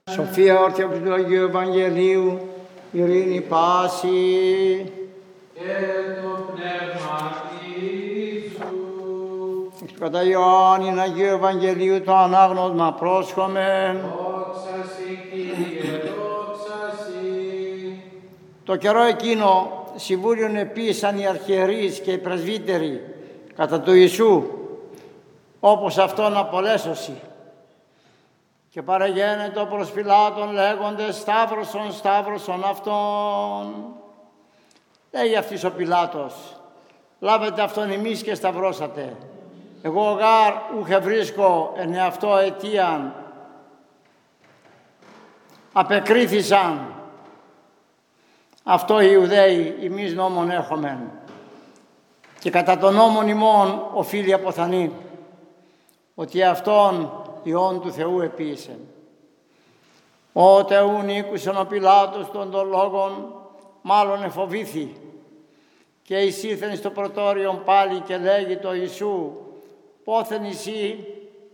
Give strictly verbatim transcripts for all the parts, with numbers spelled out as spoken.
Σοφία όρθια του Αγίου Ευαγγελίου, ειρήνη πάση. Και το πνεύμα σου. Κατά Ιωάννην Αγίου Ευαγγελίου το ανάγνωσμα πρόσχομεν. Δόξα σοι, Κύριε, δόξα σοι. Το καιρό εκείνο συμβούλιον επίησαν οι αρχιερείς και οι πρεσβύτεροι κατά του Ιησού, όπως αυτόν απολέσωση. Και παραγένετο προς Πιλάτων λέγοντες σταύρωσον, σταύρωσον αυτόν. Λέγει αυτής ο Πιλάτος, λάβετε αυτόν ημείς και σταυρώσατε. Εγώ γάρ ούχε βρίσκω εν εαυτό αιτίαν. Απεκρίθησαν αυτό οι Ιουδαίοι, εμείς νόμον έχομεν. Και κατά τον νόμον ημών οφείλει αποθανεί ότι αυτόν Υιόν του Θεού επίησεν. Ότε ούν ήκουσεν ο Πιλάτος των των λόγων, μάλλον εφοβήθη και εισήλθεν στο πρωτόριον πάλι και λέγει το Ιησού, πόθεν εσύ,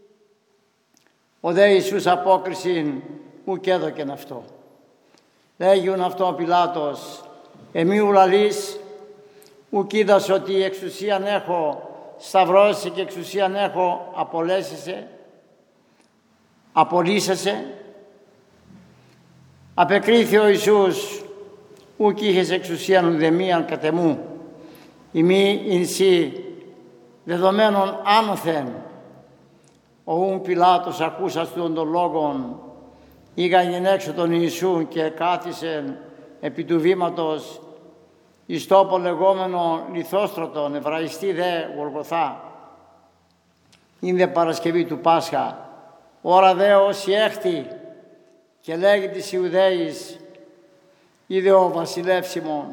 ο δε Ιησούς απόκρισιν, ουκ έδωκεν αυτό. Λέγιον αυτό ο Πιλάτος, εμεί ουλαλείς, ουκ είδας ότι η εξουσίαν έχω σταυρώσει και εξουσίαν έχω απολέσισε, απολύσασε. Απεκρίθη ο Ιησούς, ουκ είχες εξουσίαν ουδεμίαν κατ' εμού, ημί ειν σύ δεδομένων άνωθεν. Ο ούν Πιλάτος ακούσας των των λόγων ήγαγεν έξω τον Ιησούν και κάθισεν επί του βήματος εις τόπο λεγόμενο Λιθόστρωτον, Εβραϊστή δε Γολγοθά. Είναι δε Παρασκευή του Πάσχα. Ώρα δε όσοι έχτη και λέγει της Ιουδαίης, είδε ο βασιλεύς ημών.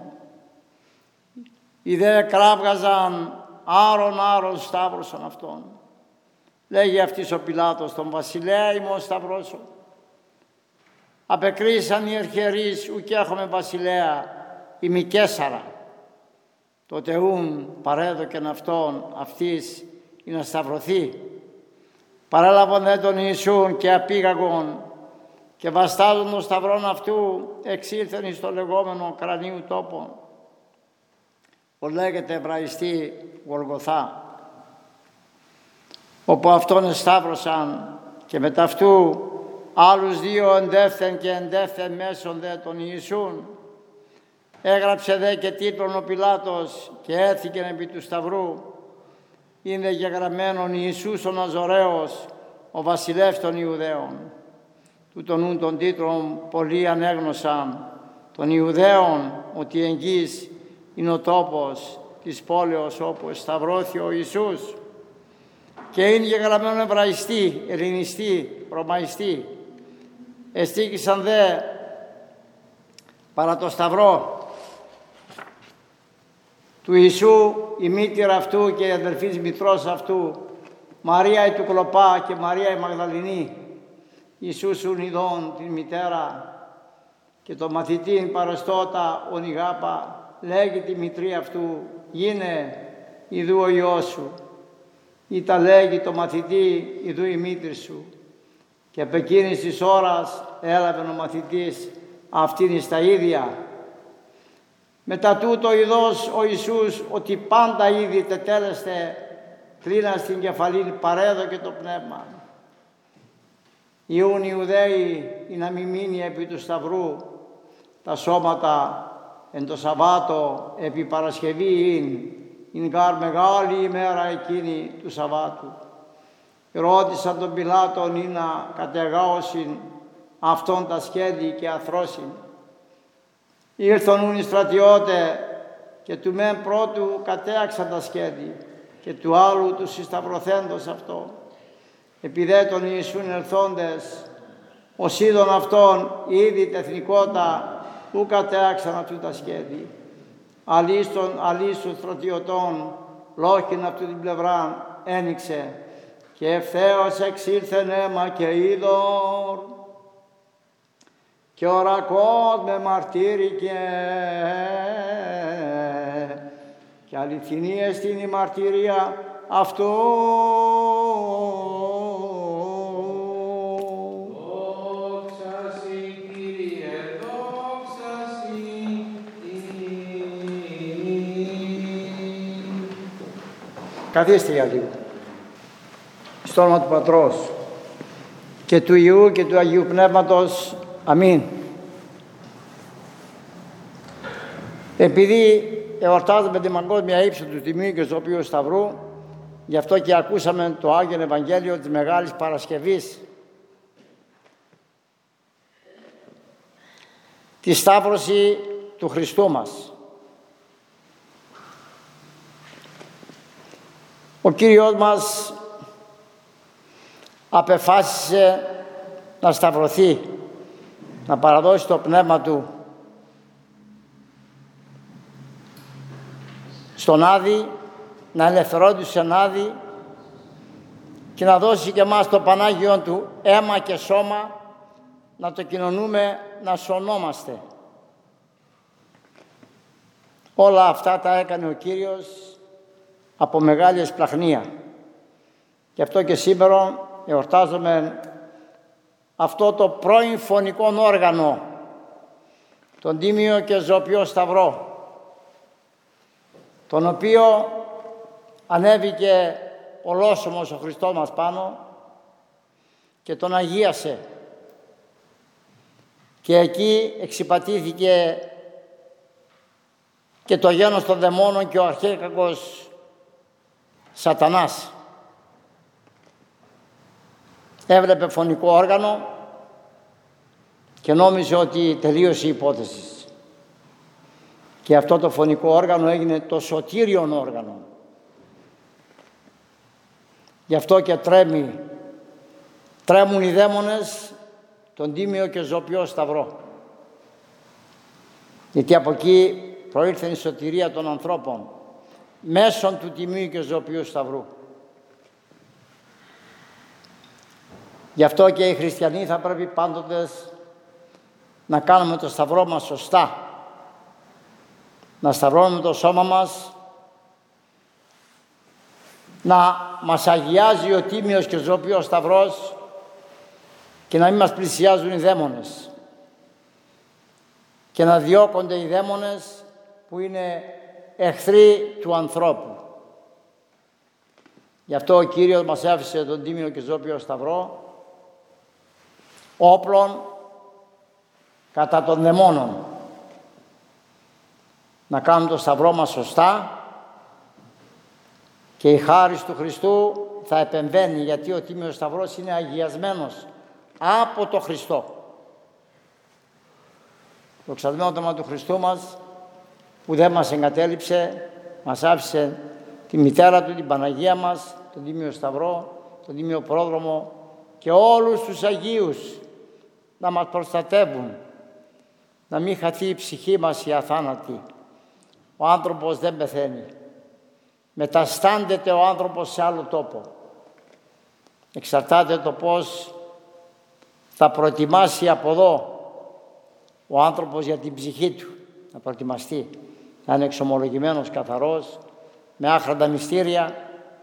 Οι δε κράβγαζαν άρον άρον σταύρωσαν αυτόν. Λέγει αυτής ο Πιλάτος, τον βασιλέα ημών σταυρώσω. Απεκρίσαν οι αρχιερείς, ουκ έχουμε βασιλέα, ημι Καίσαρα. Τότε ούν παρέδοκεν αυτόν αυτής ή να σταυρωθεί. Παρέλαβον δε τον Ιησούν και απήγαγον και βαστάζον των σταυρών αυτού εξήλθεν εις το λεγόμενο κρανίου τόπον, που λέγεται Εβραϊστή Γολγοθά, όπου αυτόν εσταύρωσαν και μετά αυτού άλλους δύο εντεύθεν και εντεύθεν μέσον δε τον Ιησούν. Έγραψε δε και τίτλον ο Πιλάτος και έθηκεν επί του σταυρού. Είναι γεγραμμένον Ιησούς ο Ναζωραίος, ο βασιλεύς των Ιουδαίων. Τούτον ούν των τίτλων πολλοί ανέγνωσαν των Ιουδαίων ότι εγγύς είναι ο τόπος της πόλεως όπου σταυρώθη ο Ιησούς. Και είναι γεγραμμένον Εβραϊστή, Ελληνιστή, Ρωμαϊστή. Εστίκησαν δε παρά το σταυρό του Ιησού η μήτηρα αυτού και η αδελφής μητρός αυτού, Μαρία η του Κλοπά και Μαρία η Μαγδαληνή. Ιησούς ουν ειδών την μητέρα και το μαθητήν παραστώτα ον ηγάπα, λέγει τη μητρή αυτού, γίνε ιδού ο Υιός σου. Ή τα λέγει το μαθητή, ιδού η μήτρη σου. Και από εκείνης της ώρας έλαβε ο μαθητής αυτήν εις τα ίδια. Μετά τούτο ειδός ο Ιησούς ότι πάντα ήδη τετέλεστε κλίνα στην κεφαλήν παρέδωκε το πνεύμα. Ιούν οι Ιουδαίοι ή να μην μείνει επί του σταυρού τα σώματα εν το Σαββάτο επί Παρασκευή ειν, ειν γάρ μεγάλη ημέρα εκείνη του Σαββάτου. Ρώτησαν τον Πιλάτον ή να κατεγάωσιν αυτόν τα σχέδι και αθρώσιν. Ήρθον ούν οι στρατιώτε και του μεν πρώτου κατέαξαν τα σχέδι και του άλλου του συσταυρωθέντος αυτό. Επιδέ των Ιησούν ελθόντες, ως είδων αυτών ήδη τεθνικότα ου κατέαξαν αυτού τα σχέδι. Αλίστον αλίστων στρατιωτών λόχιν αυτού την πλευράν ένοιξε και ευθέως εξήλθεν αίμα και είδωρ και ορακός με μαρτύρηκε και αληθινή εστίν η μαρτυρία αυτού. Δόξα Καθίστε για λίγο. Στο όνομα του Πατρός και του Υιού και του Αγίου Πνεύματος. Αμήν. Επειδή εορτάζουμε την παγκόσμια ύψη του Τιμίου και Ζωπίου Σταυρού, γι' αυτό και ακούσαμε το Άγιο Ευαγγέλιο της Μεγάλης Παρασκευής, τη Σταύρωση του Χριστού μας. Ο Κύριος μας απεφάσισε να σταυρωθεί, να παραδώσει το πνεύμα Του στον Άδη, να ελευθερώσει τους εν Άδη και να δώσει και εμάς το Πανάγιον Του αίμα και σώμα, να το κοινωνούμε, να σωνόμαστε. Όλα αυτά τα έκανε ο Κύριος από μεγάλη εσπλαχνία. Γι' αυτό και σήμερα εορτάζουμε αυτό το πρώην φωνικό όργανο, τον Τίμιο και Ζωπιό Σταυρό, τον οποίο ανέβηκε ολόσωμος ο Χριστός μας πάνω και τον αγίασε. Και εκεί εξυπατήθηκε και το γένος των δαιμόνων και ο αρχαίκακος Σατανάς. Έβλεπε φωνικό όργανο και νόμιζε ότι τελείωσε η υπόθεση. Και αυτό το φωνικό όργανο έγινε το σωτήριον όργανο. Γι' αυτό και τρέμει, τρέμουν οι δαίμονες τον Τίμιο και Ζωπιό Σταυρό. Γιατί από εκεί προήλθε η σωτηρία των ανθρώπων μέσω του Τιμίου και Ζωπιού Σταυρού. Γι' αυτό και οι χριστιανοί θα πρέπει πάντοτε να κάνουμε το σταυρό μας σωστά, να σταυρώνουμε το σώμα μας, να μας αγιάζει ο Τίμιος και Ζωπιός Σταυρός και να μην μας πλησιάζουν οι δαίμονες και να διώκονται οι δαίμονες που είναι εχθροί του ανθρώπου. Γι' αυτό ο Κύριος μας άφησε τον Τίμιο και Ζωπιό Σταυρό όπλων κατά των δαιμόνων. Να κάνουμε το σταυρό μας σωστά και η χάρις του Χριστού θα επεμβαίνει, γιατί ο Τίμιος Σταυρός είναι αγιασμένος από το Χριστό. Το εξαλμένο όνομα του Χριστού μας που δεν μας εγκατέλειψε, μας άφησε τη μητέρα Του, την Παναγία μας, τον Τίμιο Σταυρό, τον Τίμιο Πρόδρομο και όλους τους Αγίους να μας προστατεύουν, να μην χαθεί η ψυχή μας η αθάνατη. Ο άνθρωπος δεν πεθαίνει. Μεταστάντεται ο άνθρωπος σε άλλο τόπο. Εξαρτάται το πώς θα προετοιμάσει από εδώ ο άνθρωπος για την ψυχή του, να προετοιμαστεί, να είναι εξομολογημένος, καθαρός, με άχραντα μυστήρια,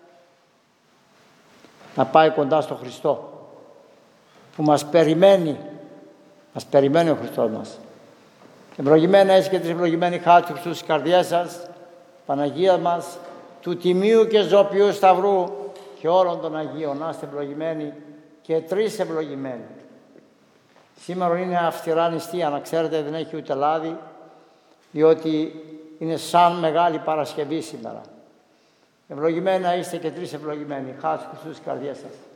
να πάει κοντά στο Χριστό που μας περιμένει, μας περιμένει ο Χριστός μας. Ευλογημένα έτσι και τις ευλογημένοι χάρτους στις καρδιές σας, Παναγία μας, του Τιμίου και Ζωπιού Σταυρού και όλων των Αγίων. Να είστε ευλογημένοι και τρεις ευλογημένοι. Σήμερα είναι αυστηρά νηστεία, να ξέρετε, δεν έχει ούτε λάδι, διότι είναι σαν Μεγάλη Παρασκευή σήμερα. Ευλογημένοι να είστε και τρεις ευλογημένοι. Χάρτους στις καρδιές σας.